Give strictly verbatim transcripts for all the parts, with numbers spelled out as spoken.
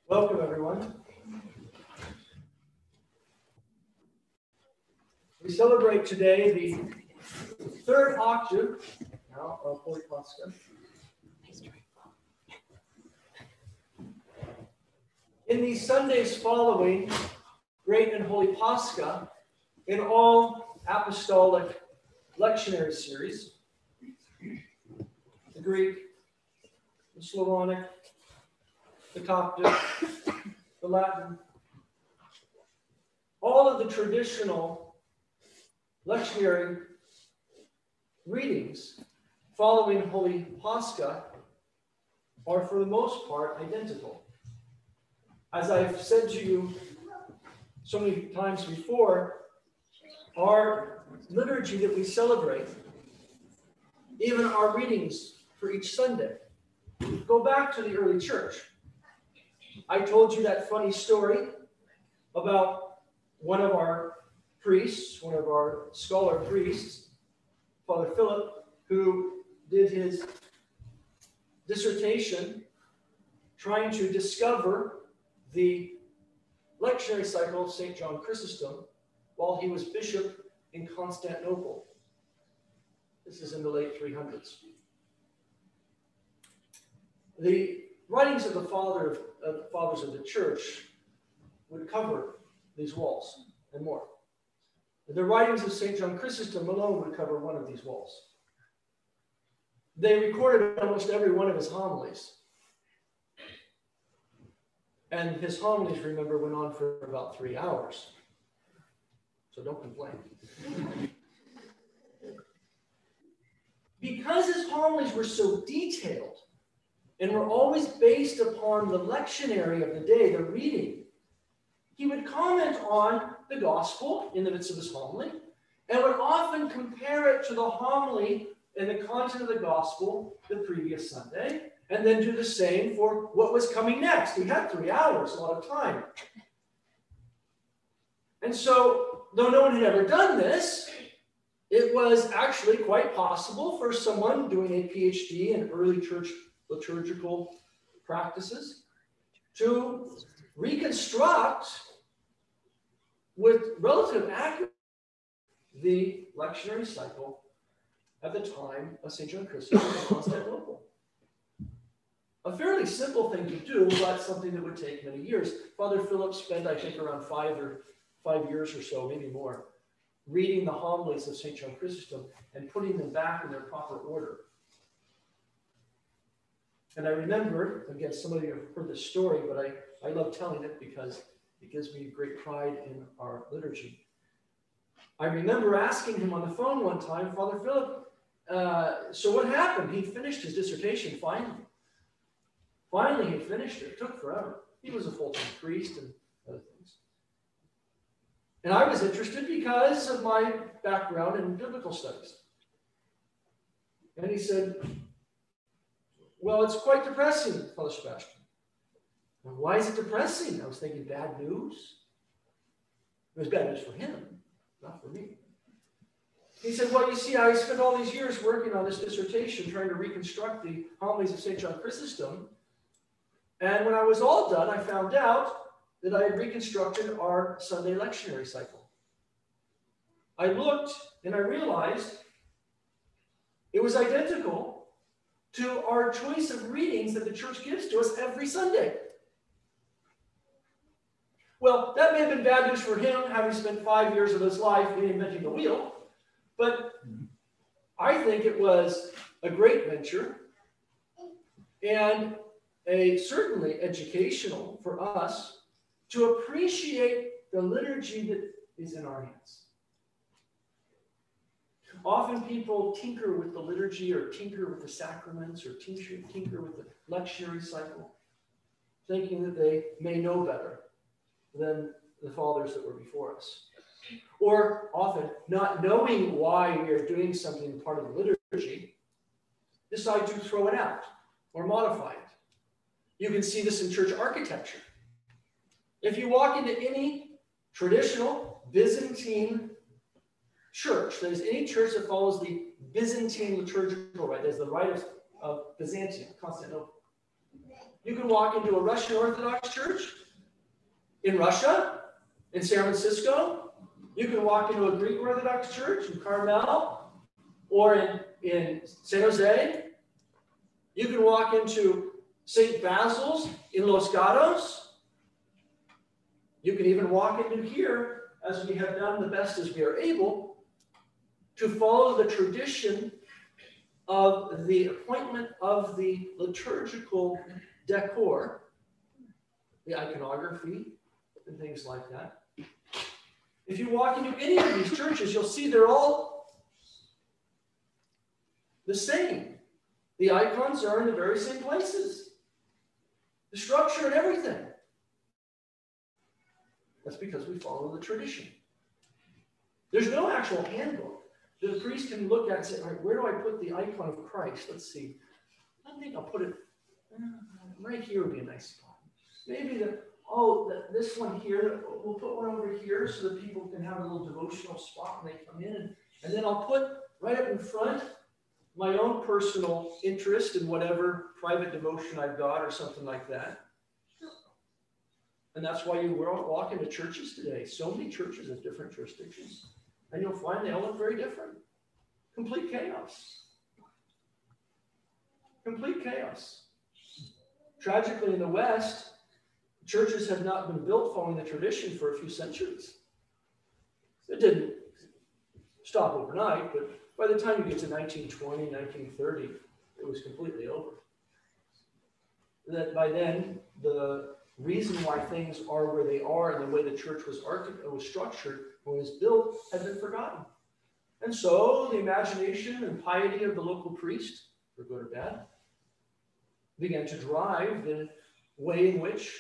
Welcome, everyone. We celebrate today the third octave now of Holy Pascha. In these Sundays following Great and Holy Pascha, in all apostolic lectionary series, the Greek, the Slavonic, the Coptic, the Latin, all of the traditional lectionary readings following Holy Pascha are for the most part identical. As I've said to you so many times before, our liturgy that we celebrate, even our readings for each Sunday, go back to the early church. I told you that funny story about one of our priests, one of our scholar priests, Father Philip, who did his dissertation trying to discover the lectionary cycle of Saint John Chrysostom while he was bishop in Constantinople. This is in the late three hundreds. The writings of the father of, of the fathers of the church would cover these walls and more. The writings of Saint John Chrysostom alone would cover one of these walls. They recorded almost every one of his homilies. And his homilies, remember, went on for about three hours. So don't complain. Because his homilies were so detailed and were always based upon the lectionary of the day, the reading, he would comment on the gospel in the midst of his homily and would often compare it to the homily and the content of the gospel the previous Sunday, and then do the same for what was coming next. He had three hours, a lot of time. And so, though no one had ever done this, it was actually quite possible for someone doing a PhD in early church liturgical practices to reconstruct with relative accuracy the lectionary cycle at the time of Saint John Chrysostom in Constantinople. A fairly simple thing to do, but something that would take many years. Father Philip spent, I think, around five or five years or so, maybe more, reading the homilies of Saint John Chrysostom and putting them back in their proper order. And I remember, again, some of you have heard this story, but I, I love telling it because it gives me great pride in our liturgy. I remember asking him on the phone one time, Father Philip, uh, so what happened? He finished his dissertation finally. Finally, he finished it. It took forever. He was a full-time priest and other things. And I was interested because of my background in biblical studies. And he said, well, it's quite depressing, Father Sebastian. Well, why is it depressing? I was thinking, bad news? It was bad news for him, not for me. He said, well, you see, I spent all these years working on this dissertation, trying to reconstruct the homilies of Saint John Chrysostom. And when I was all done, I found out that I had reconstructed our Sunday lectionary cycle. I looked and I realized it was identical to our choice of readings that the church gives to us every Sunday. Well, that may have been bad news for him, having spent five years of his life reinventing the wheel, but I think it was a great venture and a certainly educational for us to appreciate the liturgy that is in our hands. Often people tinker with the liturgy or tinker with the sacraments or tinker, tinker with the lectionary cycle, thinking that they may know better than the fathers that were before us. Or often, not knowing why we are doing something part of the liturgy, decide to throw it out or modify it. You can see this in church architecture. If you walk into any traditional Byzantine church, that is any church that follows the Byzantine liturgical rite, that is the rite of, of Byzantium, Constantinople, You can walk into a Russian Orthodox church in Russia, in San Francisco. You can walk into a Greek Orthodox church in Carmel or in, in San Jose. You can walk into Saint Basil's in Los Gatos. You can even walk into here, as we have done the best as we are able, to follow the tradition of the appointment of the liturgical decor, the iconography, and things like that. If you walk into any of these churches, you'll see they're all the same. The icons are in the very same places. The structure and everything. That's because we follow the tradition. There's no actual handbook that the priest can look at and say, all right, where do I put the icon of Christ? Let's see. I think I'll put it uh, right here would be a nice spot. Maybe the, oh, the, this one here, we'll put one over here so that people can have a little devotional spot when they come in. And, and then I'll put right up in front my own personal interest in whatever private devotion I've got or something like that. And that's why you walk into churches today. So many churches in different jurisdictions. And you'll find they all look very different. Complete chaos. Complete chaos. Tragically, in the West, churches have not been built following the tradition for a few centuries. It didn't stop overnight, but by the time you get to nineteen twenty, nineteen thirty, it was completely over. That by then, the reason why things are where they are and the way the church was, was structured when it was built had been forgotten. And so the imagination and piety of the local priest, for good or bad, began to drive the way in which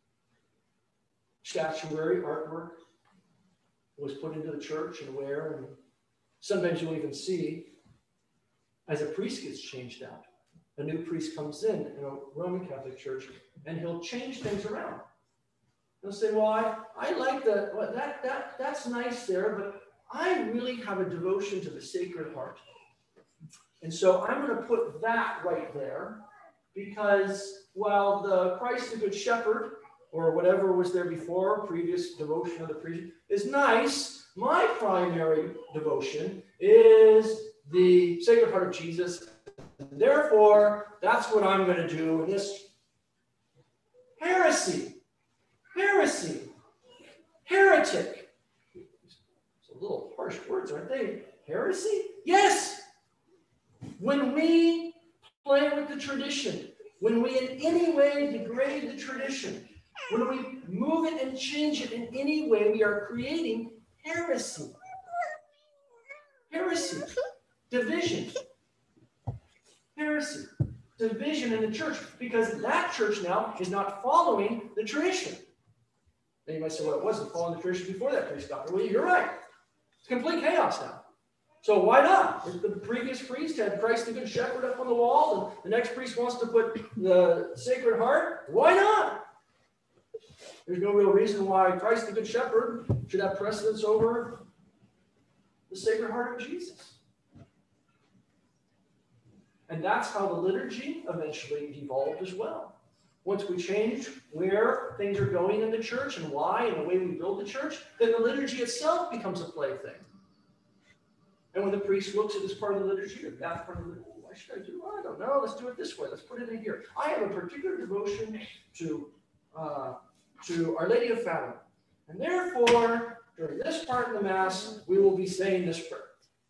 statuary artwork was put into the church and where. And sometimes you'll even see, as a priest gets changed out, a new priest comes in in a Roman Catholic church, and he'll change things around. He'll say, well, I, I like the, well, that, that, that's nice there, but I really have a devotion to the Sacred Heart. And so I'm going to put that right there because while the Christ the Good Shepherd, or whatever was there before, previous devotion of the priest, is nice, my primary devotion is the Sacred Heart of Jesus. Therefore, that's what I'm going to do in this heresy. Heresy. Heretic. It's a little harsh words, aren't they? Heresy? Yes. When we play with the tradition, when we in any way degrade the tradition, when we move it and change it in any way, we are creating heresy. Heresy. Division. Heresy. Division in the church, because that church now is not following the tradition. And you might say, well, it wasn't following the tradition before that priest got there. Well, you're right. It's complete chaos now. So why not? If the previous priest had Christ the Good Shepherd up on the wall, and the next priest wants to put the Sacred Heart, why not? There's no real reason why Christ the Good Shepherd should have precedence over the Sacred Heart of Jesus. And that's how the liturgy eventually evolved as well. Once we change where things are going in the church and why and the way we build the church, then the liturgy itself becomes a plaything. And when the priest looks at this part of the liturgy, or that part of the liturgy, why should I do it? I don't know. Let's do it this way. Let's put it in here. I have a particular devotion to, uh, to Our Lady of Fatima. And therefore, during this part of the Mass, we will be saying this prayer.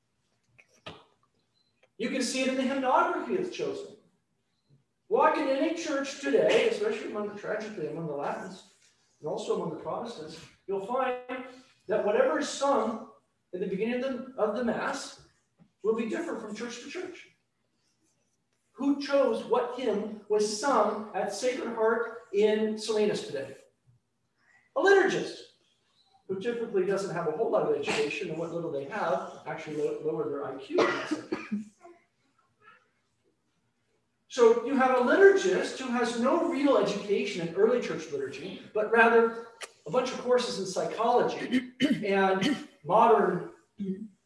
You can see it in the hymnography that's chosen. Walk in any church today, especially among the, tragically among the Latins, and also among the Protestants, you'll find that whatever is sung in the beginning of the, of the Mass will be different from church to church. Who chose what hymn was sung at Sacred Heart in Salinas today? A liturgist, who typically doesn't have a whole lot of education, and what little they have actually lower their I Q. So you have a liturgist who has no real education in early church liturgy, but rather a bunch of courses in psychology and modern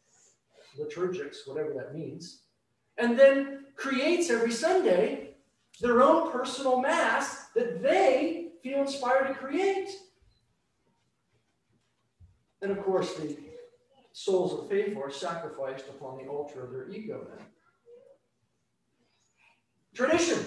liturgics, whatever that means, and then creates every Sunday their own personal mass that they feel inspired to create. And of course, the souls of faithful are sacrificed upon the altar of their ego then. Tradition,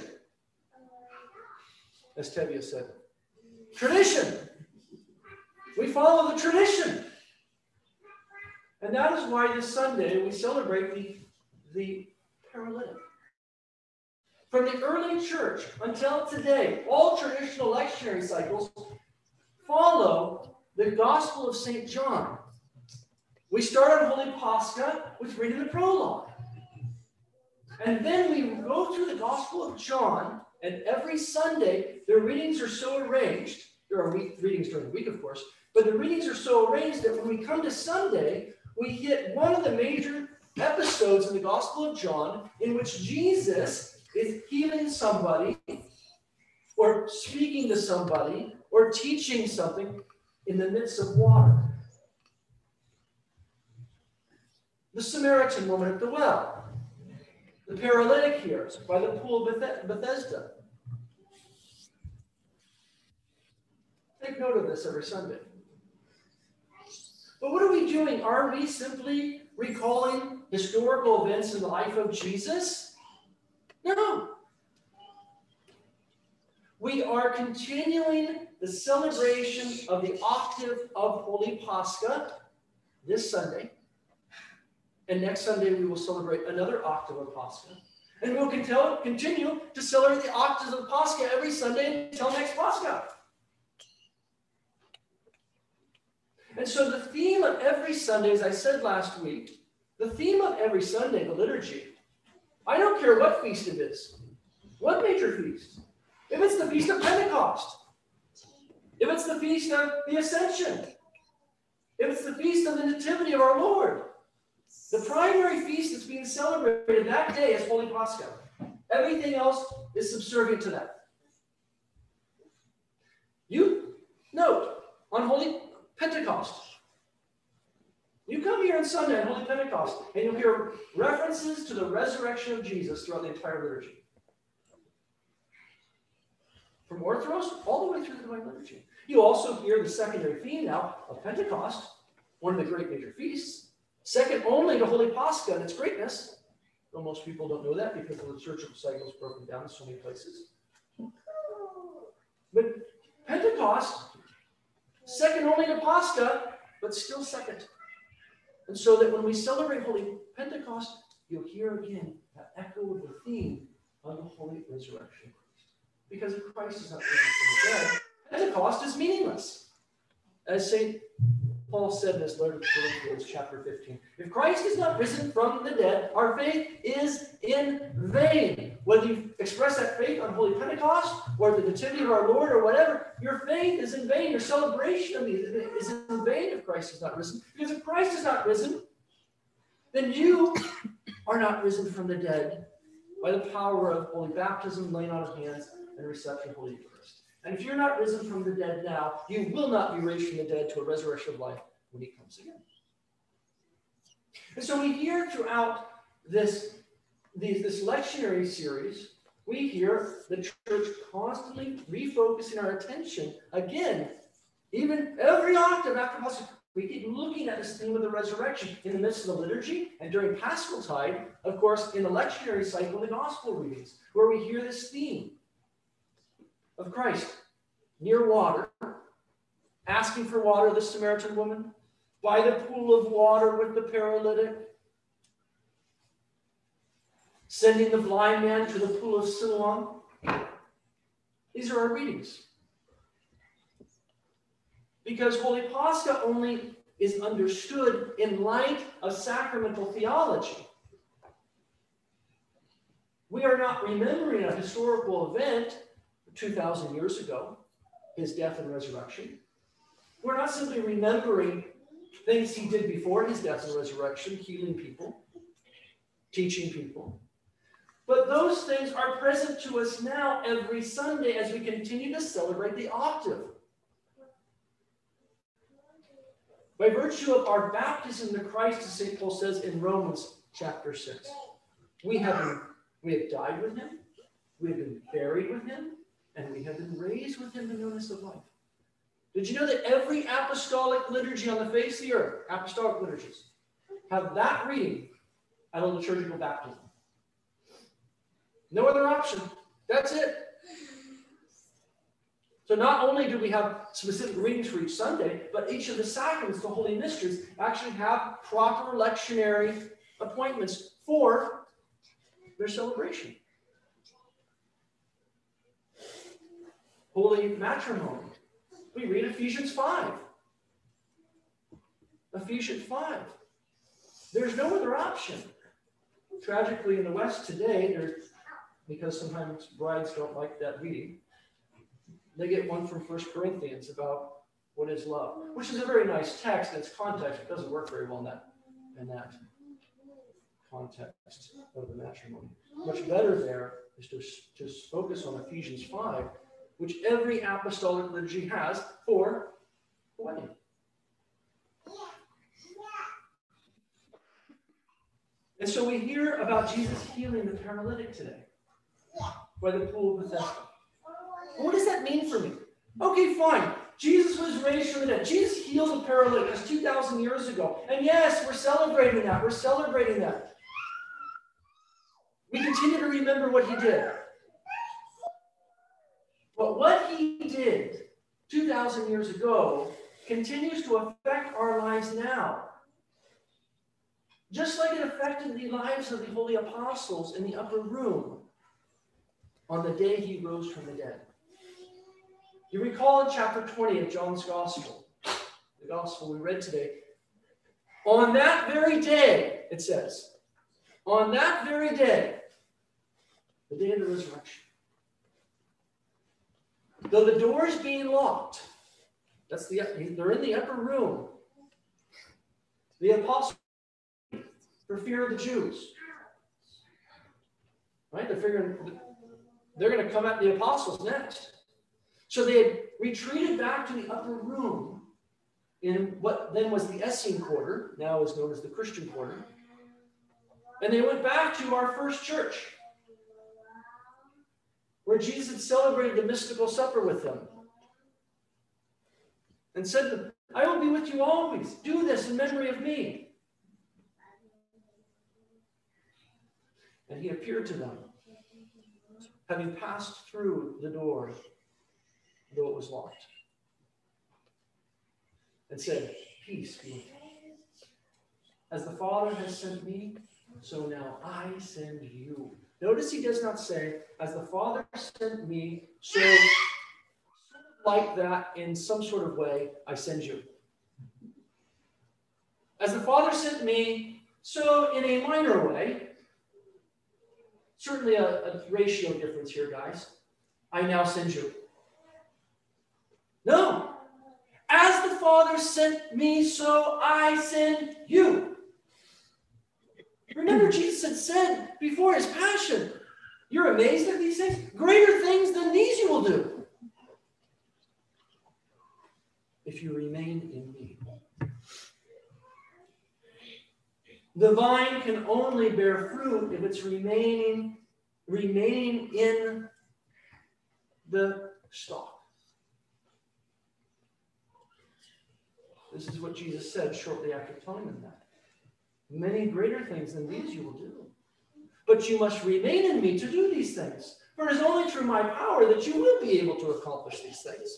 as Tevye said. Tradition. We follow the tradition. And that is why this Sunday we celebrate the, the paralytic. From the early church until today, all traditional lectionary cycles follow the Gospel of Saint John. We start on Holy Pascha with reading the prologue. And then we go through the Gospel of John, and every Sunday, their readings are so arranged. There are week, readings during the week, of course, but the readings are so arranged that when we come to Sunday, we hit one of the major episodes in the Gospel of John in which Jesus is healing somebody, or speaking to somebody, or teaching something in the midst of water. The Samaritan woman at the well. The paralytic here by the pool of Bethesda. Take note of this every Sunday. But what are we doing? Are we simply recalling historical events in the life of Jesus? No. We are continuing the celebration of the octave of Holy Pascha this Sunday. And next Sunday, we will celebrate another octave of Pascha. And we'll continue to celebrate the octaves of Pascha every Sunday until next Pascha. And so the theme of every Sunday, as I said last week, the theme of every Sunday, the liturgy, I don't care what feast it is, what major feast. If it's the Feast of Pentecost, if it's the Feast of the Ascension, if it's the Feast of the Nativity of our Lord, the primary feast that's being celebrated that day is Holy Pascha. Everything else is subservient to that. You note, on Holy Pentecost, you come here on Sunday on Holy Pentecost, and you'll hear references to the resurrection of Jesus throughout the entire liturgy. From Orthros all the way through the Divine Liturgy. You also hear the secondary theme now of Pentecost, one of the great major feasts, second only to Holy Pascha in its greatness, though most people don't know that because the liturgical cycle is broken down in so many places. But Pentecost, second only to Pascha, but still second. And so that when we celebrate Holy Pentecost, you'll hear again that echo of the theme of the Holy Resurrection of Christ. Because if Christ is not risen from the dead, Pentecost is meaningless. As Saint Paul said in his letter to Corinthians, chapter fifteen, if Christ is not risen from the dead, our faith is in vain. Whether you express that faith on Holy Pentecost or the Nativity of our Lord or whatever, your faith is in vain. Your celebration of these is in vain if Christ is not risen. Because if Christ is not risen, then you are not risen from the dead by the power of holy baptism, laying on of hands, and reception of Holy Eucharist. And if you're not risen from the dead now, you will not be raised from the dead to a resurrection of life when he comes again. And so we hear throughout this, these, this lectionary series, we hear the church constantly refocusing our attention again, even every octave after Pascha. We keep looking at this theme of the resurrection in the midst of the liturgy and during Paschal Tide, of course, in the lectionary cycle, the gospel readings, where we hear this theme of Christ near water, asking for water, the Samaritan woman, by the pool of water with the paralytic, sending the blind man to the pool of Siloam. These are our readings. Because Holy Pascha only is understood in light of sacramental theology. We are not remembering a historical event two thousand years ago, his death and resurrection. We're not simply remembering things he did before his death and resurrection, healing people, teaching people. But those things are present to us now every Sunday as we continue to celebrate the octave. By virtue of our baptism to Christ, as Saint Paul says in Romans chapter six, we have, we have died with him, We have been buried with him, and we have been raised with him to newness of life. Did you know that every apostolic liturgy on the face of the earth, apostolic liturgies, have that reading out of liturgical baptism? No other option. That's it. So not only do we have specific readings for each Sunday, but each of the sacraments, the holy mysteries, actually have proper lectionary appointments for their celebration. Holy matrimony. We read Ephesians five. Ephesians five. There's no other option. Tragically, in the West today, there's, because sometimes brides don't like that reading, they get one from First Corinthians about what is love, which is a very nice text. In its context, it doesn't work very well in that, in that context of the matrimony. Much better there is to, to focus on Ephesians five, which every apostolic liturgy has for the wedding. And so we hear about Jesus healing the paralytic today by the pool of Bethesda. What does that mean for me? Okay, fine. Jesus was raised from the dead. Jesus healed the paralytic. That's two thousand years ago. And yes, we're celebrating that. We're celebrating that. We continue to remember what he did. But what he did two thousand years ago continues to affect our lives now. Just like it affected the lives of the holy apostles in the upper room on the day he rose from the dead. You recall in chapter twenty of John's Gospel, the Gospel we read today, on that very day, it says, on that very day, the day of the resurrection, though the doors being locked, that's the, they're in the upper room, the apostles, for fear of the Jews, right? They're figuring they're going to come at the apostles next. So they had retreated back to the upper room in what then was the Essene quarter, now is known as the Christian quarter. And they went back to our first church, where Jesus had celebrated the mystical supper with them. And said to them, I will be with you always. Do this in memory of me. And he appeared to them, having passed through the door, though it was locked, and said, peace be with you. As the Father has sent me, so now I send you. Notice he does not say, as the Father sent me, so like that in some sort of way, I send you. As the Father sent me, so in a minor way, certainly a, a ratio difference here, guys, I now send you. No. As the Father sent me, so I send you. Remember, Jesus had said before his passion, you're amazed at these things? Greater things than these you will do, if you remain in me. The vine can only bear fruit if it's remaining, remaining in the stalk. This is what Jesus said shortly after telling them that. Many greater things than these you will do. But you must remain in me to do these things. For it is only through my power that you will be able to accomplish these things.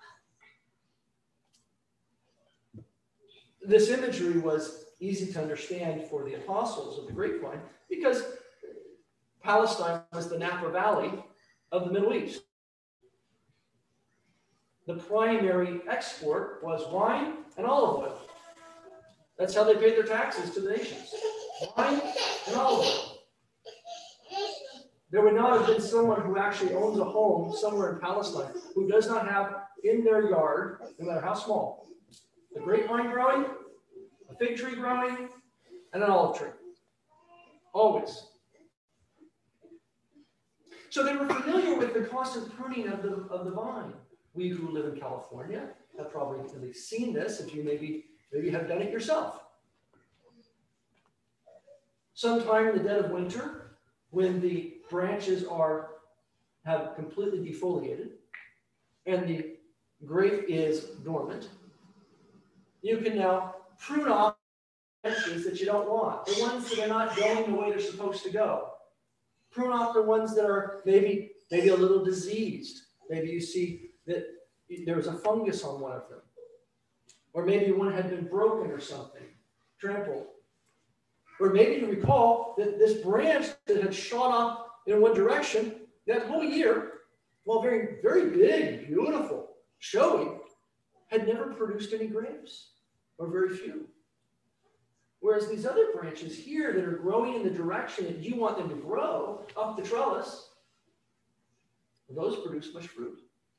This imagery was easy to understand for the apostles of the grapevine because Palestine was the Napa Valley of the Middle East. The primary export was wine and olive oil. That's how they paid their taxes to the nations. Wine and olive oil. There would not have been someone who actually owns a home somewhere in Palestine who does not have in their yard, no matter how small, a grapevine growing, a fig tree growing, and an olive tree. Always. So they were familiar with the constant pruning of the, of the vine. We who live in California have probably at least seen this, if you maybe, maybe have done it yourself. Sometime in the dead of winter, when the branches are have completely defoliated and the grape is dormant, you can now prune off branches that you don't want, the ones that are not going the way they're supposed to go. Prune off the ones that are maybe, maybe a little diseased. Maybe you see that there was a fungus on one of them. Or maybe one had been broken or something, trampled. Or maybe you recall that this branch that had shot off in one direction, that whole year, while very, very big, beautiful, showy, had never produced any grapes, or very few. Whereas these other branches here that are growing in the direction that you want them to grow, up the trellis, those produce much fruit.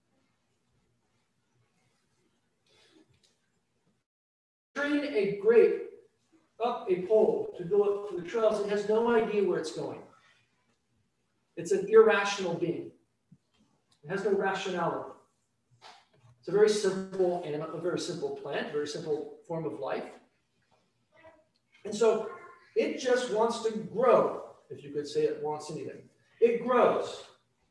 Train a grape up a pole to go up to the trellis, it has no idea where it's going. It's an irrational being. It has no rationality. It's a very simple animal, a very simple plant, a very simple form of life. And so it just wants to grow, if you could say it wants anything. It grows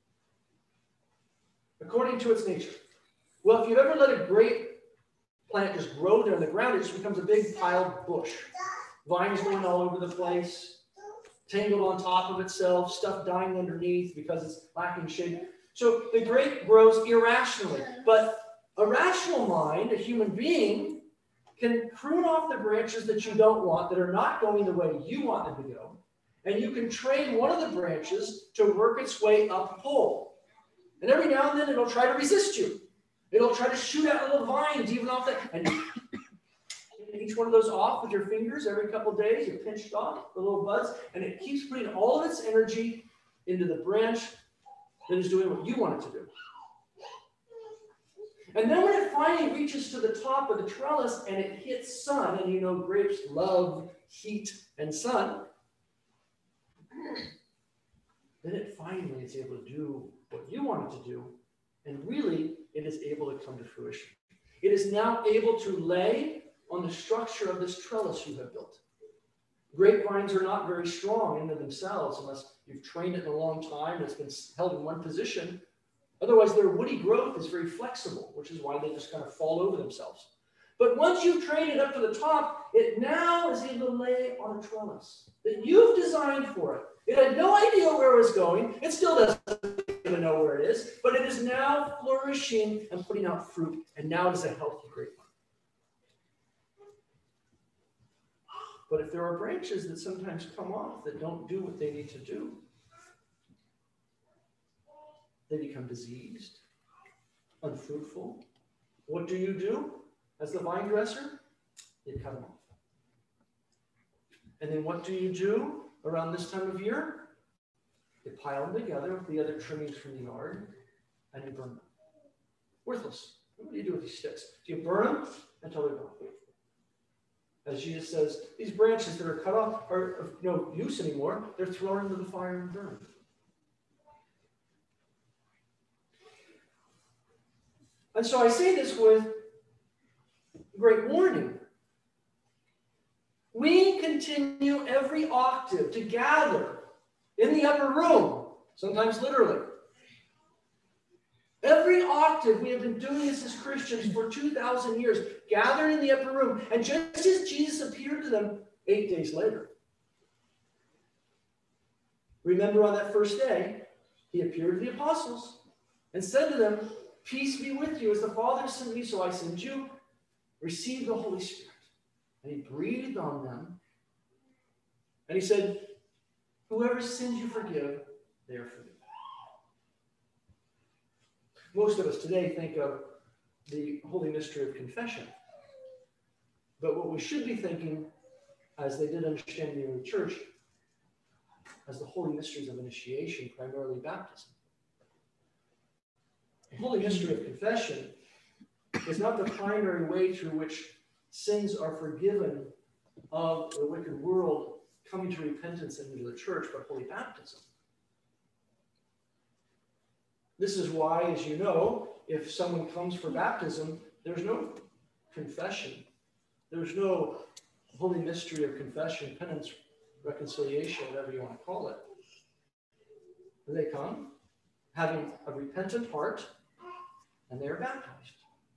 according to its nature. Well, if you've ever let a grape plant just grow there in the ground, it just becomes a big piled bush. Vines going all over the place, tangled on top of itself, stuff dying underneath because it's lacking shade. So the grape grows irrationally. But a rational mind, a human being, can prune off the branches that you don't want, that are not going the way you want them to go. And you can train one of the branches to work its way up a pole. And every now and then it'll try to resist you. It'll try to shoot out little vines even off that. And each one of those off with your fingers every couple of days, you pinch off the little buds, and it keeps putting all of its energy into the branch that is doing what you want it to do. And then when it finally reaches to the top of the trellis and it hits sun, and you know grapes love heat and sun, then it finally is able to do what you want it to do, and really it is able to come to fruition. It is now able to lay on the structure of this trellis you have built. Grapevines are not very strong in themselves unless you've trained it in a long time and it's been held in one position. Otherwise, their woody growth is very flexible, which is why they just kind of fall over themselves. But once you've trained it up to the top, it now is able to lay on a trellis that you've designed for it. It had no idea where it was going. It still doesn't even know where it is, but it is now flourishing and putting out fruit, and now it is a healthy grapevine. But if there are branches that sometimes come off that don't do what they need to do, they become diseased, unfruitful. What do you do as the vine dresser? You cut them off. And then what do you do around this time of year? You pile them together with the other trimmings from the yard, and you burn them. Worthless. What do you do with these sticks? Do you burn them until they're gone? As Jesus says, these branches that are cut off are of no use anymore. They're thrown into the fire and burned. And so I say this with great warning. We continue every octave to gather in the upper room, sometimes literally. Every octave, we have been doing this as Christians for two thousand years, gathered in the upper room. And just as Jesus appeared to them eight days later, remember on that first day, he appeared to the apostles and said to them, "Peace be with you. As the Father sent me, so I send you. Receive the Holy Spirit." And he breathed on them. And he said, "Whoever sins you forgive, they are forgiven." Most of us today think of the holy mystery of confession. But what we should be thinking, as they did understand in the early church, as the holy mysteries of initiation, primarily baptism. The holy mystery of confession is not the primary way through which sins are forgiven of the wicked world coming to repentance and into the church, but holy baptism. This is why, as you know, if someone comes for baptism, there's no confession. There's no holy mystery of confession, penance, reconciliation, whatever you want to call it. They come, having a repentant heart, and they are baptized.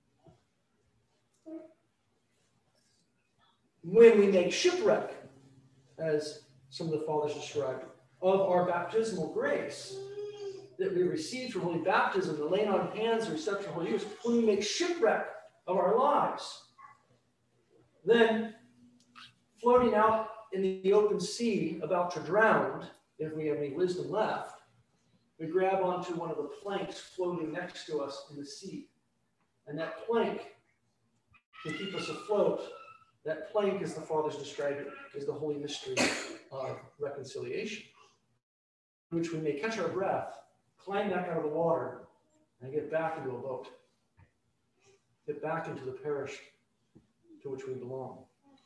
When we make shipwreck, as some of the fathers described, of our baptismal grace that we received from holy baptism, the laying on of hands, the reception of Holy Eucharist, when we make shipwreck of our lives, then floating out in the open sea about to drown, if we have any wisdom left, we grab onto one of the planks floating next to us in the sea. And that plank can keep us afloat. That plank, as the fathers described it, is the holy mystery of reconciliation, in which we may catch our breath, climb back out of the water, and get back into a boat. Get back into the parish to which we belong.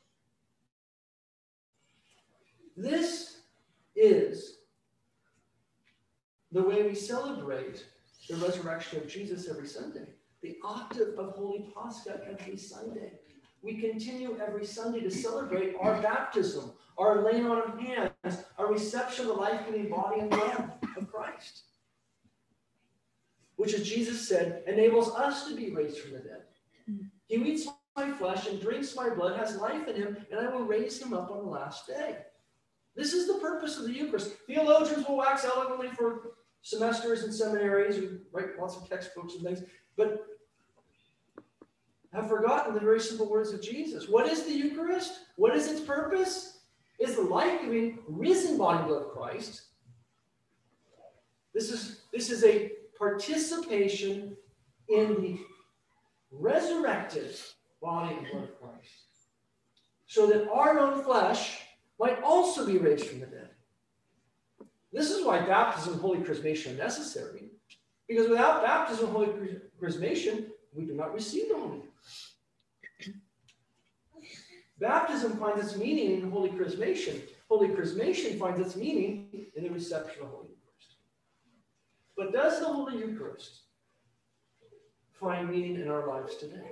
This is the way we celebrate the resurrection of Jesus every Sunday. The octave of Holy Pascha every Sunday. We continue every Sunday to celebrate our baptism, our laying on of hands, our reception of the life-giving body and blood of Christ, which, as Jesus said, enables us to be raised from the dead. He who eats my flesh and drinks my blood has life in him, and I will raise him up on the last day. This is the purpose of the Eucharist. Theologians will wax eloquently for semesters and seminaries and write lots of textbooks and things, but have forgotten the very simple words of Jesus. What is the Eucharist? What is its purpose? It's the life-giving, risen body and blood of Christ. This is, this is a participation in the resurrected body and blood of Christ, so that our own flesh might also be raised from the dead. This is why baptism and holy chrismation are necessary, because without baptism and holy chrismation, we do not receive the Holy Eucharist. Baptism finds its meaning in holy chrismation. Holy chrismation finds its meaning in the reception of Holy Eucharist. But does the Holy Eucharist find meaning in our lives today?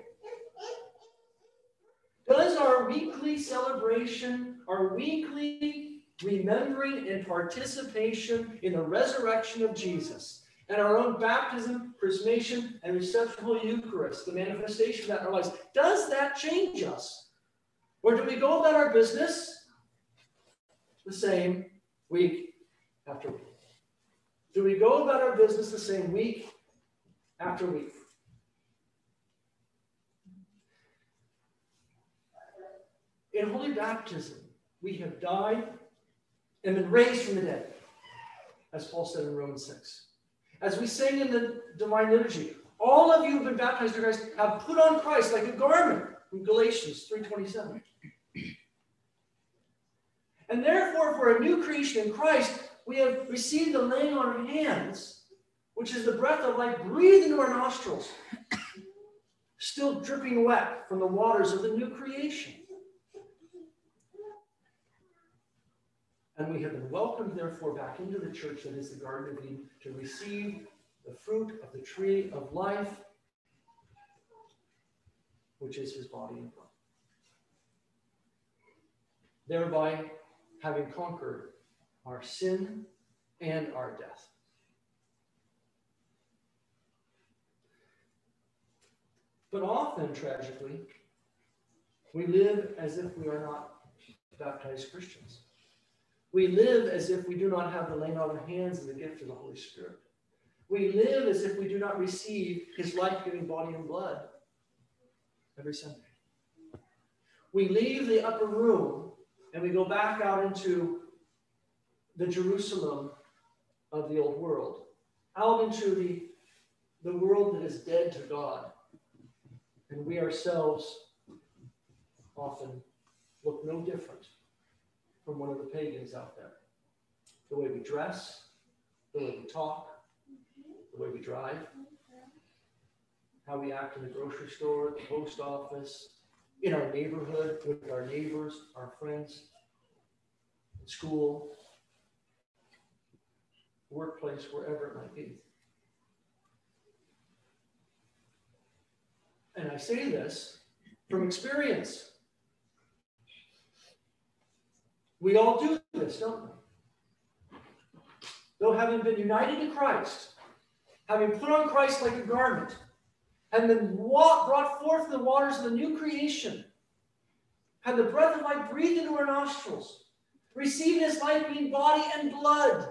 Does our weekly celebration, our weekly remembering and participation in the resurrection of Jesus, and our own baptism, chrismation, and reception of Holy Eucharist, the manifestation of that in our lives, does that change us? Or do we go about our business the same week after week? Do we go about our business the same week after week? In holy baptism, we have died and been raised from the dead, as Paul said in Romans six. As we sing in the Divine Liturgy, all of you who have been baptized in Christ have put on Christ like a garment, from Galatians three twenty-seven. And therefore, for a new creation in Christ, we have received the laying on of hands, which is the breath of life breathed into our nostrils, still dripping wet from the waters of the new creation. And we have been welcomed, therefore, back into the church that is the Garden of Eden to receive the fruit of the tree of life, which is his body and blood. Thereby having conquered our sin and our death. But often, tragically, we live as if we are not baptized Christians. We live as if we do not have the laying on of hands and the gift of the Holy Spirit. We live as if we do not receive his life-giving body and blood every Sunday. We leave the upper room and we go back out into the Jerusalem of the old world, out into the, the world that is dead to God. And we ourselves often look no different from one of the pagans out there. The way we dress, the way we talk, the way we drive, how we act in the grocery store, the post office, in our neighborhood, with our neighbors, our friends, in school, workplace, wherever it might be. And I say this from experience. We all do this, don't we? Though having been united to Christ, having put on Christ like a garment, and then walk, brought forth the waters of the new creation, had the breath of life breathed into our nostrils, received his life being body and blood.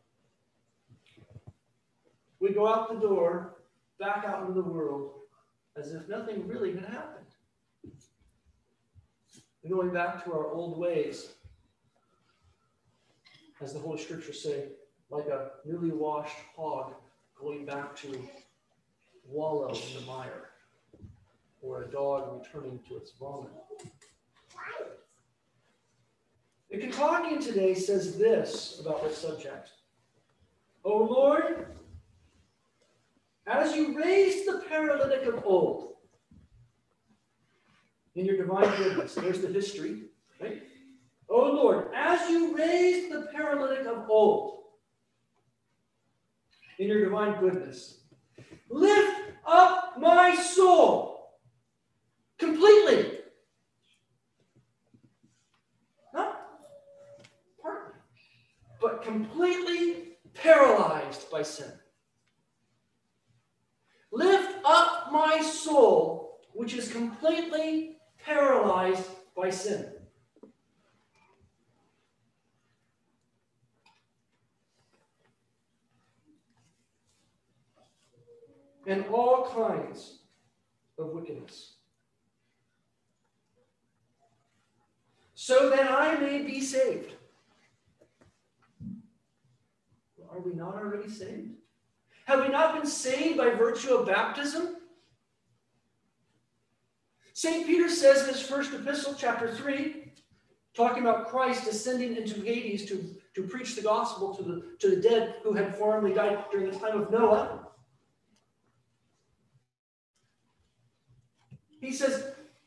We go out the door, back out into the world, as if nothing really had happened. And going back to our old ways, as the Holy Scriptures say, like a newly washed hog going back to wallow in the mire, or a dog returning to its vomit. The Kentuckian today says this about this subject. O Lord, as you raised the paralytic of old, in your divine goodness, there's the history, right? O Lord, as you raised the paralytic of old, in your divine goodness, lift up my soul completely. Not partly, but completely paralyzed by sin. Lift up my soul, which is completely paralyzed by sin. And all kinds of wickedness, so that I may be saved. Are we not already saved? Have we not been saved by virtue of baptism? Saint Peter says in his first epistle, chapter three, talking about Christ descending into Hades to, to preach the gospel to the, to the dead who had formerly died during the time of Noah. He says,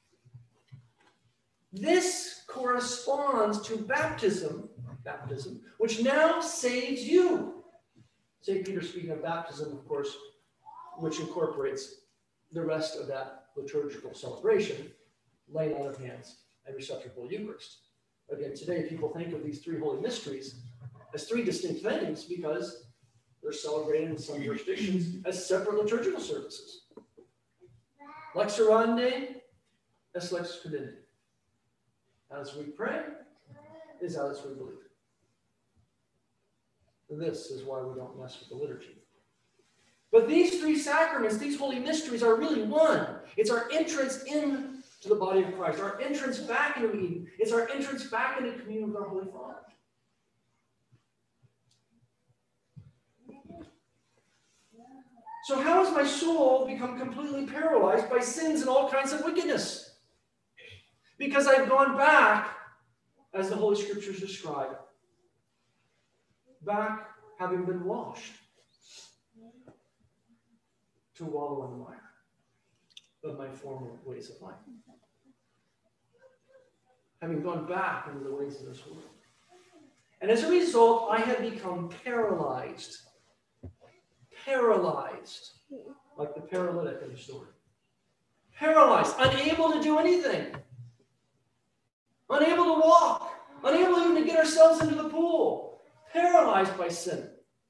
this corresponds to baptism, baptism, which now saves you. Saint Peter speaking of baptism, of course, which incorporates the rest of that liturgical celebration, laying on of hands and reception of Holy Eucharist. Again, today people think of these three holy mysteries as three distinct things because they're celebrated in some jurisdictions as separate liturgical services. Lex orandi, es lex credendi. As we pray, is as we believe. This is why we don't mess with the liturgy. But these three sacraments, these holy mysteries, are really one. It's our entrance into the body of Christ, our entrance back into Eden. It's our entrance back into communion with our Holy Father. So how has my soul become completely paralyzed by sins and all kinds of wickedness? Because I've gone back, as the Holy Scriptures describe, back having been washed to wallow in the mire of my former ways of life. Having gone back into the ways of this world. And as a result, I have become paralyzed. Paralyzed, like the paralytic in the story. Paralyzed, unable to do anything. Unable to walk. Unable even to get ourselves into the pool. Paralyzed by sin.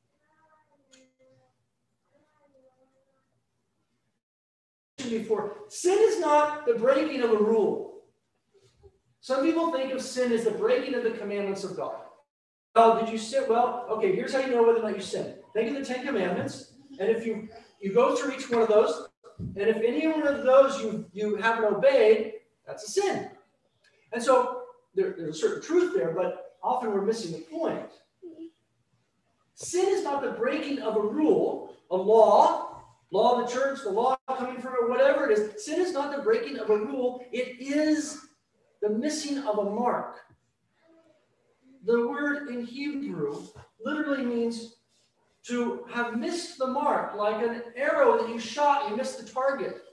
Before, sin is not the breaking of a rule. Some people think of sin as the breaking of the commandments of God. Oh, did you sin? Well, okay, here's how you know whether or not you sin. Think of the Ten Commandments, and if you, you go through each one of those, and if any one of those you, you haven't obeyed, that's a sin. And so there, there's a certain truth there, but often we're missing the point. Sin is not the breaking of a rule, a law, law of the church, the law coming from it, whatever it is. Sin is not the breaking of a rule. It is the missing of a mark. The word in Hebrew literally means to have missed the mark, like an arrow that you shot, you missed the target.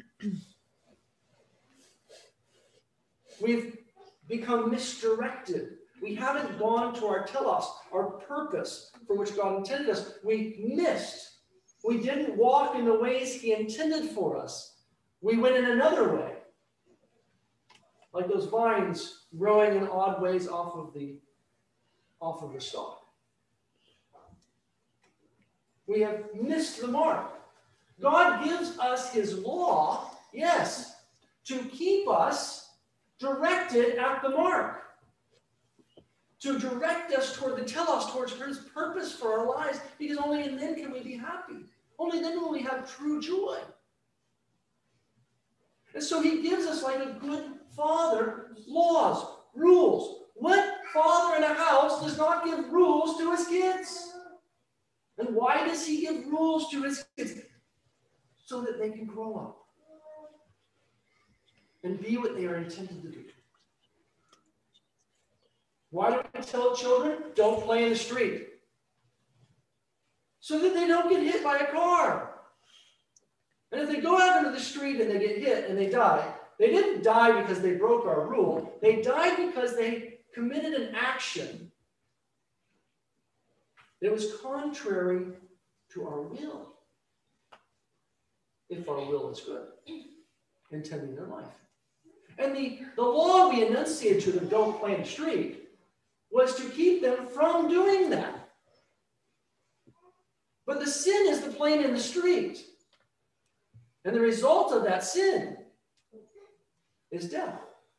We've become misdirected. We haven't gone to our telos, our purpose for which God intended us. We missed. We didn't walk in the ways he intended for us. We went in another way. Like those vines growing in odd ways off of the, off of the stalk. We have missed the mark. God gives us his law, yes, to keep us directed at the mark. To direct us toward the telos, towards his purpose for our lives, because only then can we be happy. Only then will we have true joy. And so he gives us, like a good father, laws, rules. What father in a house does not give rules to his kids? And why does he give rules to his kids? So that they can grow up and be what they are intended to be. Why do I tell children, don't play in the street? So that they don't get hit by a car. And if they go out into the street and they get hit and they die, they didn't die because they broke our rule. They died because they committed an action that was contrary to our will. If our will is good, intending their life. And the, the law we enunciated to them, don't play in the street, was to keep them from doing that. But the sin is the playing in the street. And the result of that sin is death.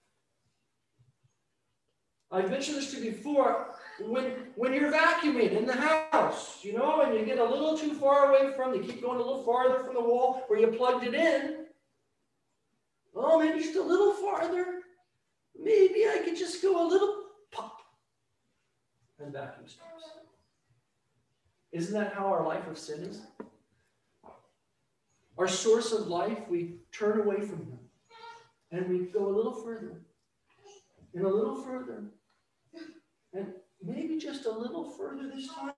I've mentioned this to you before. When, when you're vacuuming in the house, you know, and you get a little too far away from, you keep going a little farther from the wall where you plugged it in. Oh, maybe just a little farther. Maybe I could just go a little pop. And vacuum stops. Isn't that how our life of sin is? Our source of life, we turn away from him. And we go a little further. And a little further. And maybe just a little further this time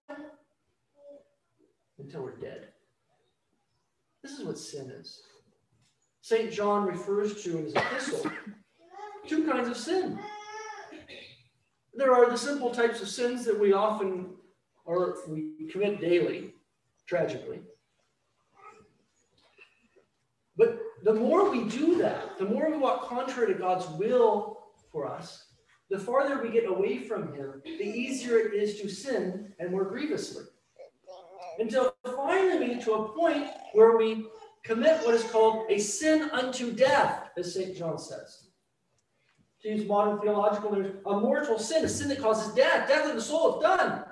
until we're dead. This is what sin is. Saint John refers to in his epistle two kinds of sin. There are the simple types of sins that we often or we commit daily, tragically. But the more we do that, the more we walk contrary to God's will for us, the farther we get away from him, the easier it is to sin, and more grievously. Until finally we get to a point where we commit what is called a sin unto death, as Saint John says. To use modern theological, there's a mortal sin, a sin that causes death, death of the soul, it's done.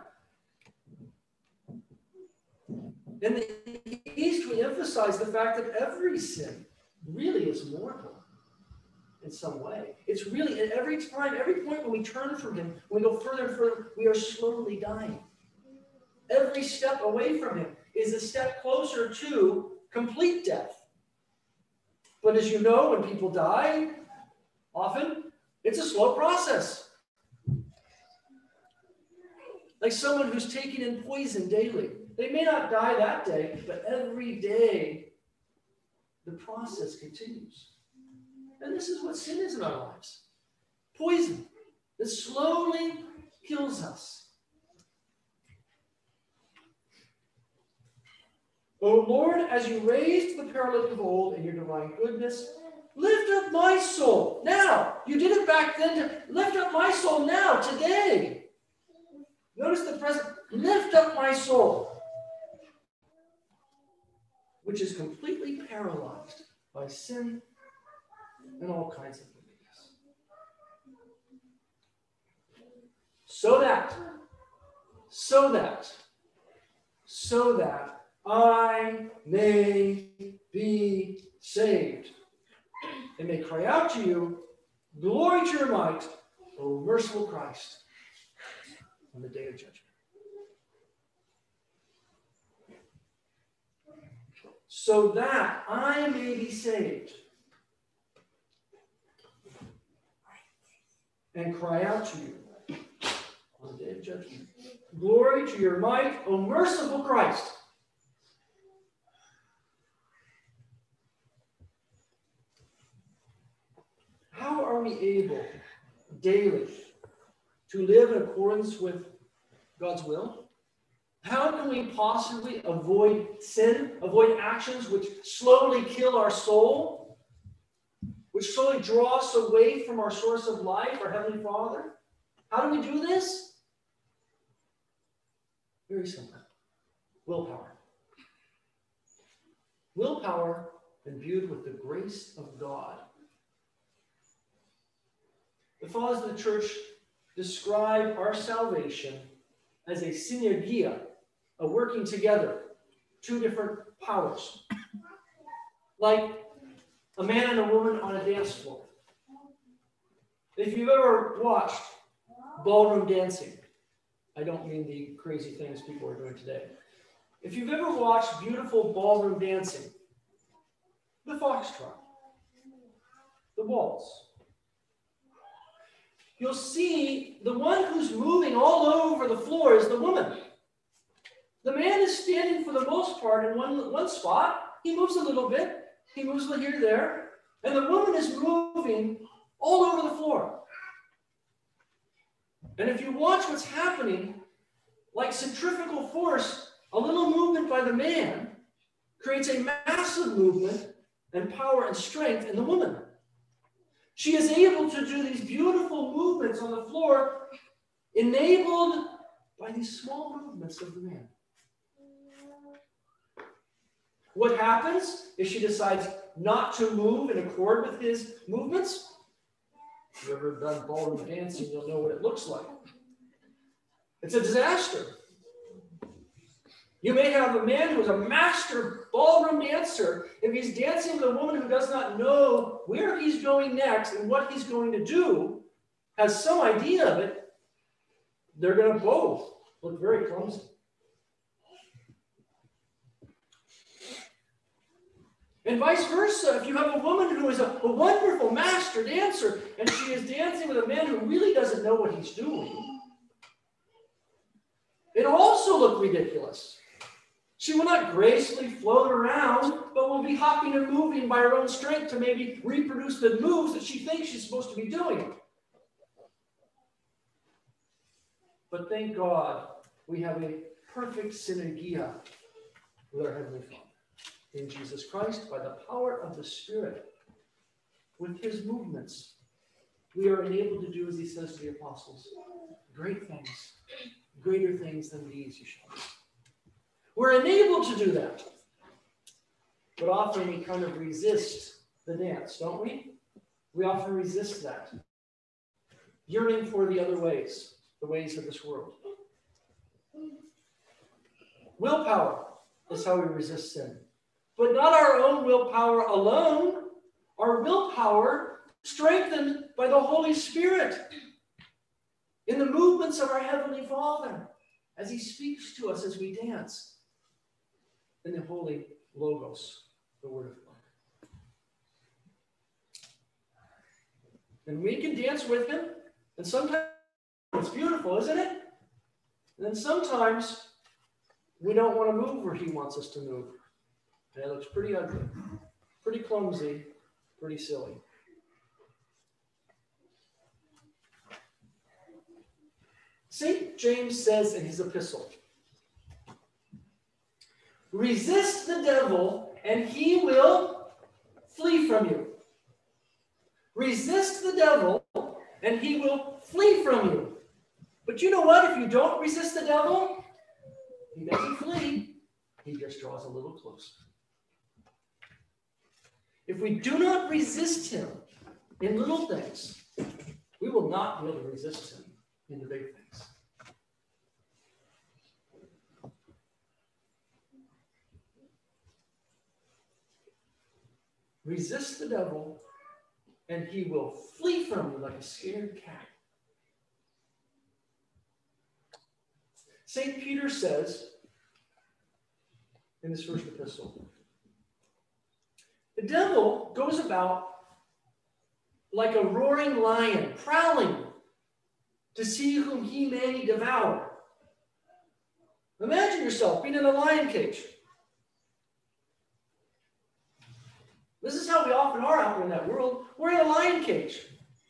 In the East, we emphasize the fact that every sin really is mortal. In some way. It's really, at every time, every point when we turn from him, when we go further and further, we are slowly dying. Every step away from him is a step closer to complete death. But as you know, when people die, often, it's a slow process. Like someone who's taking in poison daily. They may not die that day, but every day, the process continues. And this is what sin is in our lives. Poison that slowly kills us. O Lord, as you raised the paralytic of old in your divine goodness, lift up my soul now. You did it back then. To lift up my soul now, today. Notice the present. Lift up my soul, which is completely paralyzed by sin and all kinds of wickedness. So that, so that, so that I may be saved and may cry out to you, glory to your might, O merciful Christ, on the day of judgment. So that I may be saved and cry out to you on the day of judgment. Glory to your might, O merciful Christ. How are we able daily to live in accordance with God's will? How can we possibly avoid sin, avoid actions which slowly kill our soul, which slowly draw us away from our source of life, our Heavenly Father? How do we do this? Very simple. Willpower. willpower imbued with the grace of God. The fathers of the church describe our salvation as a synergia, a working together, two different powers. Like a man and a woman on a dance floor. If you've ever watched ballroom dancing, I don't mean the crazy things people are doing today. If you've ever watched beautiful ballroom dancing, the foxtrot, the waltz, you'll see the one who's moving all over the floor is the woman. The man is standing for the most part in one, one spot. He moves a little bit. He moves a little here, there. And the woman is moving all over the floor. And if you watch what's happening, like centrifugal force, a little movement by the man creates a massive movement and power and strength in the woman. She is able to do these beautiful movements on the floor enabled by these small movements of the man. What happens if she decides not to move in accord with his movements? If you've ever done ballroom dancing, you'll know what it looks like. It's a disaster. You may have a man who is a master ballroom dancer. If he's dancing with a woman who does not know where he's going next and what he's going to do, has some idea of it, they're going to both look very clumsy. And vice versa, if you have a woman who is a, a wonderful master dancer and she is dancing with a man who really doesn't know what he's doing, it'll also look ridiculous. She will not gracefully float around, but will be hopping and moving by her own strength to maybe reproduce the moves that she thinks she's supposed to be doing. But thank God we have a perfect synergia with our Heavenly Father. In Jesus Christ, by the power of the Spirit, with his movements, we are enabled to do as he says to the apostles, great things, greater things than these you shall do. We're enabled to do that. But often we kind of resist the dance, don't we? We often resist that. Yearning for the other ways, the ways of this world. Willpower is how we resist sin. But not our own willpower alone. Our willpower strengthened by the Holy Spirit in the movements of our Heavenly Father as he speaks to us as we dance in the Holy Logos, the Word of God. And we can dance with him, and sometimes it's beautiful, isn't it? And then sometimes we don't want to move where he wants us to move. And it looks pretty ugly, pretty clumsy, pretty silly. Saint James says in his epistle, resist the devil and he will flee from you. Resist the devil and he will flee from you. But you know what? If you don't resist the devil, he doesn't flee. He just draws a little closer. If we do not resist him in little things, we will not be able to resist him in the big things. Resist the devil, and he will flee from you like a scared cat. Saint Peter says in this first epistle, the devil goes about like a roaring lion, prowling to see whom he may devour. Imagine yourself being in a lion cage. This is how we often are out there in that world. We're in a lion cage.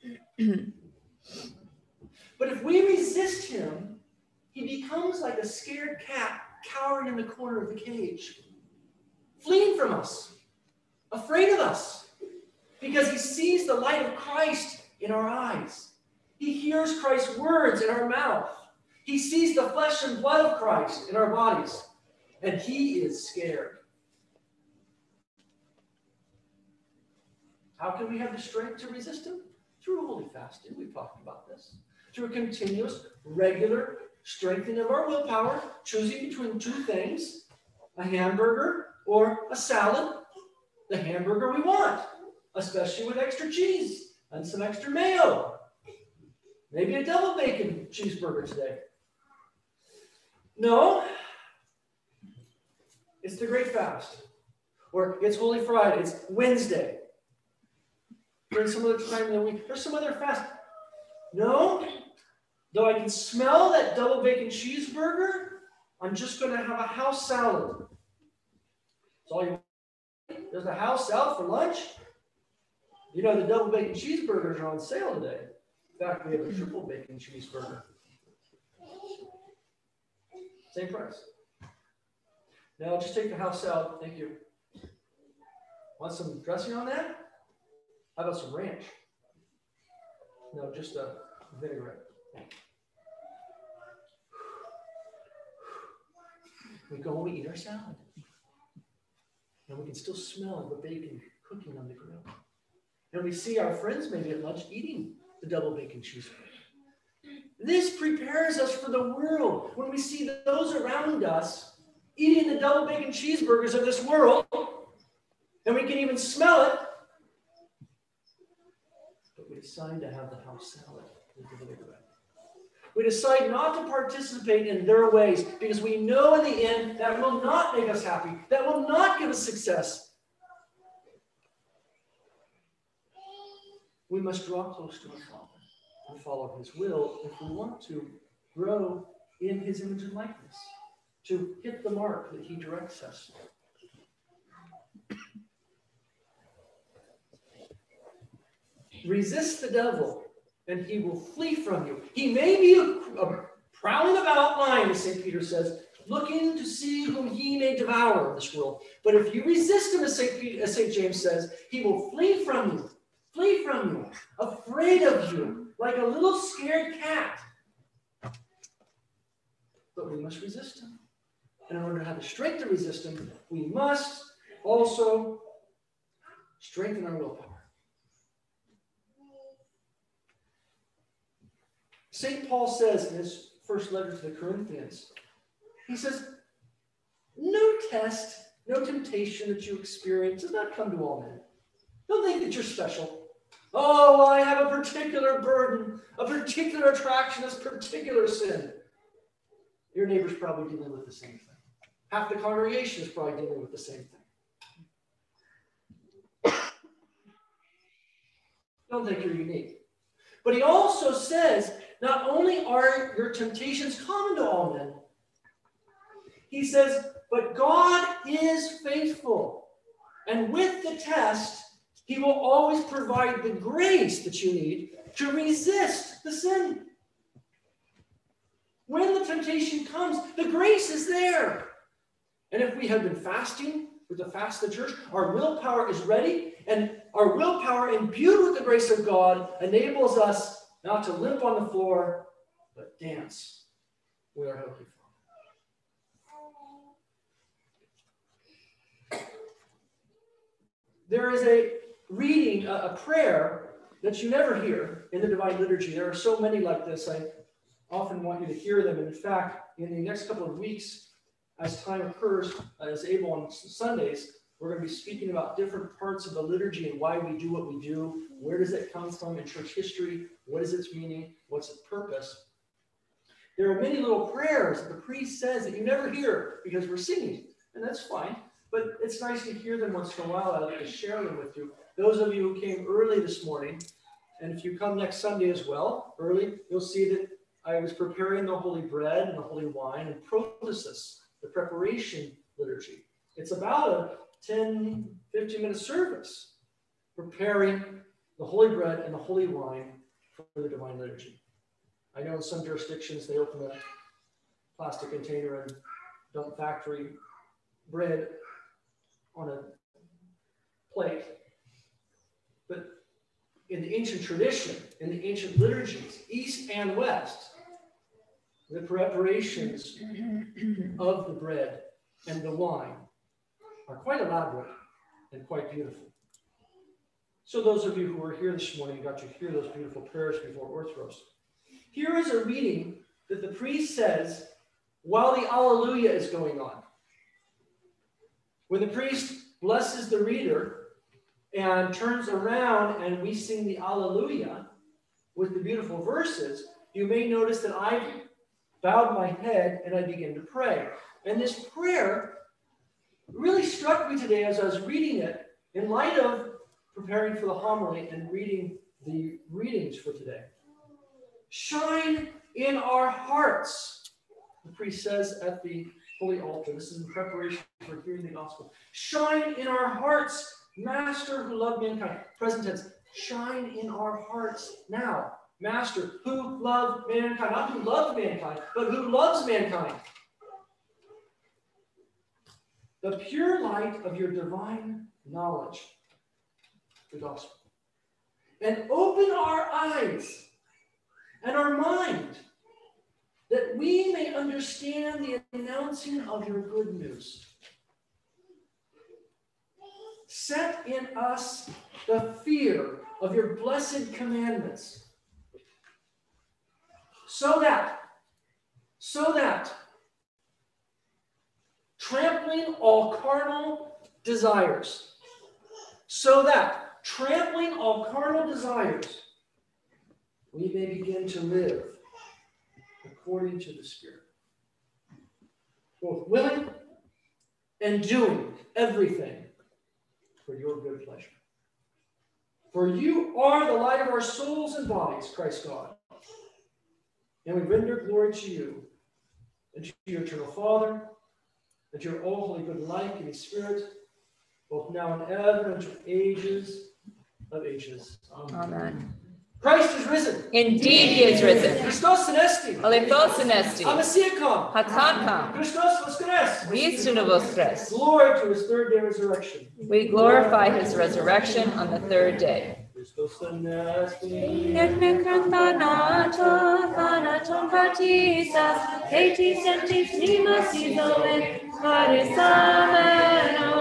But if we resist him, he becomes like a scared cat cowering in the corner of the cage, fleeing from us, afraid of us, because he sees the light of Christ in our eyes. He hears Christ's words in our mouth. He sees the flesh and blood of Christ in our bodies, and he is scared. How can we have the strength to resist him? Through holy fasting. We've talked about this. Through a continuous, regular strengthening of our willpower, choosing between two things, a hamburger or a salad. The hamburger we want, especially with extra cheese and some extra mayo. Maybe a double bacon cheeseburger today. No, it's the Great Fast. Or it's Holy Friday, it's Wednesday. There's some other time in the week. There's some other fast. No, though I can smell that double bacon cheeseburger, I'm just going to have a house salad. That's all you want. There's a house salad for lunch. You know, the double bacon cheeseburgers are on sale today. In fact, we have a triple bacon cheeseburger. Same price. Now, just take the house salad. Thank you. Want some dressing on that? How about some ranch? No, just a vinaigrette. We go and we eat our salad. And we can still smell the bacon cooking on the grill. And we see our friends maybe at lunch eating the double bacon cheeseburger. This prepares us for the world. When we see those around us eating the double bacon cheeseburgers of this world, and we can even smell it, but we decide to have the house salad with the vinaigrette. We decide not to participate in their ways because we know in the end that will not make us happy. That will not give us success. We must draw close to our Father and follow his will if we want to grow in his image and likeness, to hit the mark that he directs us. Resist the devil, and he will flee from you. He may be a, a prowling about lying, as Saint Peter says, looking to see whom he may devour in this world. But if you resist him, as Saint Peter, as Saint James says, he will flee from you, flee from you, afraid of you, like a little scared cat. But we must resist him. And in order to have the strength to resist him, we must also strengthen our willpower. Saint Paul says in his first letter to the Corinthians, he says, no test, no temptation that you experience does not come to all men. Don't think that you're special. Oh, well, I have a particular burden, a particular attraction, this particular sin. Your neighbor's probably dealing with the same thing. Half the congregation is probably dealing with the same thing. Don't think you're unique. But he also says, not only are your temptations common to all men, he says, but God is faithful. And with the test, he will always provide the grace that you need to resist the sin. When the temptation comes, the grace is there. And if we have been fasting with the fast of the church, our willpower is ready, and our willpower imbued with the grace of God enables us not to limp on the floor, but dance with our Heavenly Father. There is a reading, a, a prayer that you never hear in the Divine Liturgy. There are so many like this. I often want you to hear them. And in fact, in the next couple of weeks, as time occurs, as able on Sundays, we're going to be speaking about different parts of the liturgy and why we do what we do. Where does it come from in church history? What is its meaning? What's its purpose? There are many little prayers that the priest says that you never hear because we're singing, and that's fine. But it's nice to hear them once in a while. I'd like to share them with you. Those of you who came early this morning, and if you come next Sunday as well, early, you'll see that I was preparing the holy bread and the holy wine and prothesis, the preparation liturgy. It's about a ten, fifteen minute service preparing the holy bread and the holy wine for the Divine Liturgy. I know in some jurisdictions they open a plastic container and dump factory bread on a plate. But in the ancient tradition, in the ancient liturgies, East and West, the preparations of the bread and the wine are quite elaborate and quite beautiful. So those of you who were here this morning got to hear those beautiful prayers before Orthros. Here is a reading that the priest says while the Alleluia is going on. When the priest blesses the reader and turns around and we sing the Alleluia with the beautiful verses, you may notice that I've bowed my head and I begin to pray. And this prayer really struck me today as I was reading it in light of preparing for the homily and reading the readings for today. Shine in our hearts, the priest says at the holy altar. This is in preparation for hearing the gospel. Shine in our hearts, Master who loved mankind. Present tense. Shine in our hearts now. Master who loved mankind. Not who loved mankind, but who loves mankind. The pure light of your divine knowledge. The gospel. And open our eyes and our mind that we may understand the announcing of your good news. Set in us the fear of your blessed commandments, so that, so that, trampling all carnal desires, so that, trampling all carnal desires, we may begin to live according to the Spirit, both willing and doing everything for your good pleasure. For you are the light of our souls and bodies, Christ God. And we render glory to you, and to your eternal Father, and to your all holy, good, and life, giving Spirit, both now and ever, and to ages of ages. Amen. Amen. Christ is risen. Indeed, he is risen. Christos anesti. Alethos anesti. Amasiakam. Hatankam. Christos voskres. Vistunu voskres. Glory to his third day resurrection. We glorify his resurrection on the third day. Christos anesti. Thanato, thanaton partisas, eighty centis limas isoe, paris amen.